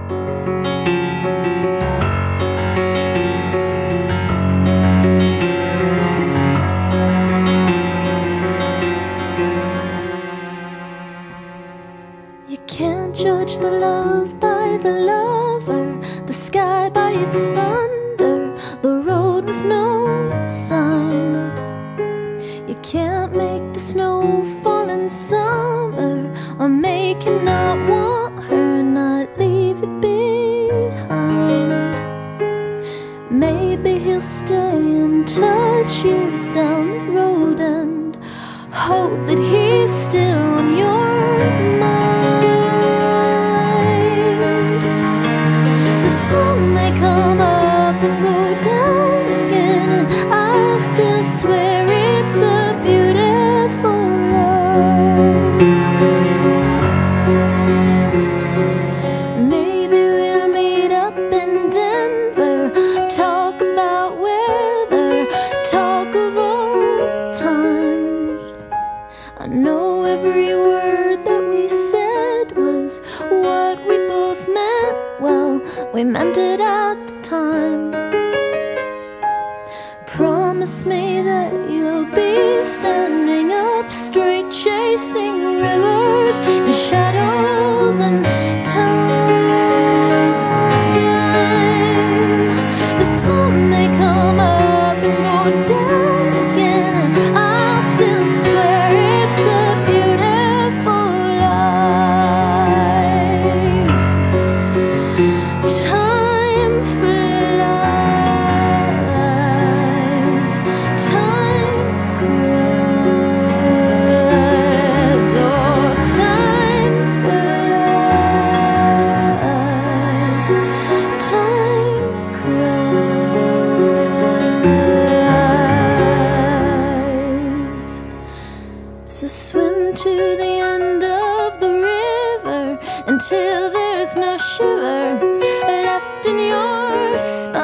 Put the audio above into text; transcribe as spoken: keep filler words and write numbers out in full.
You can't judge the love by the lover, the sky by its thunder, the road with no sign. You can't make the snow fall in summer, or make him not want her, not leave it behind. Maybe he'll stay in touch years down the road and hope that he's still on your mind. The sun may come up and go down again, and I'll still swear it's a beautiful love. Maybe we'll meet up in Denver, talk about weather, talk of old times. I know every word that we said was what we both meant. Well, we meant it at the time. Promise me that you'll be standing up straight, chasing rivers and shadows and time. The sun may come up and go down again, and I'll still swear it's a beautiful life. Time flies, time cries, oh, time flies, time cries. So swim to the end of the river until there's no shiver left in your spine.